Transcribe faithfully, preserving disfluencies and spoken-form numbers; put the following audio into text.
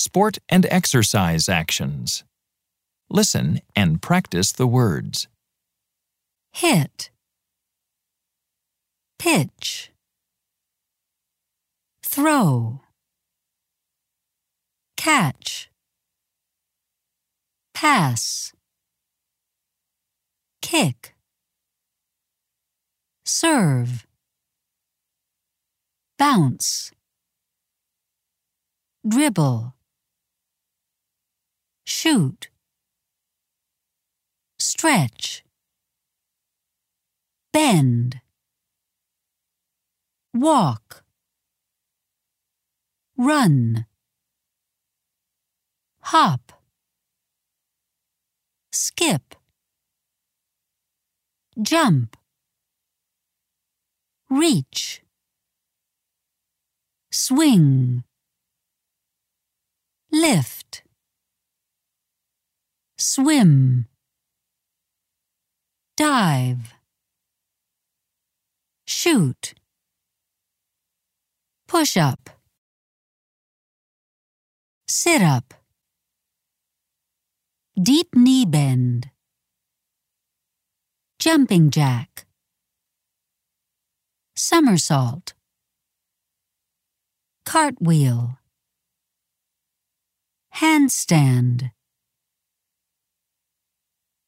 sport and exercise actions. Listen and practice the words. Hit, pitch, throw, catch, pass, kick, serve, bounce, dribble, shoot, stretch, bend, walk, run, hop, skip, jump, reach, swing, lift, swim, dive, shoot, push up, sit up, deep knee bend, jumping jack, somersault, cartwheel, handstand,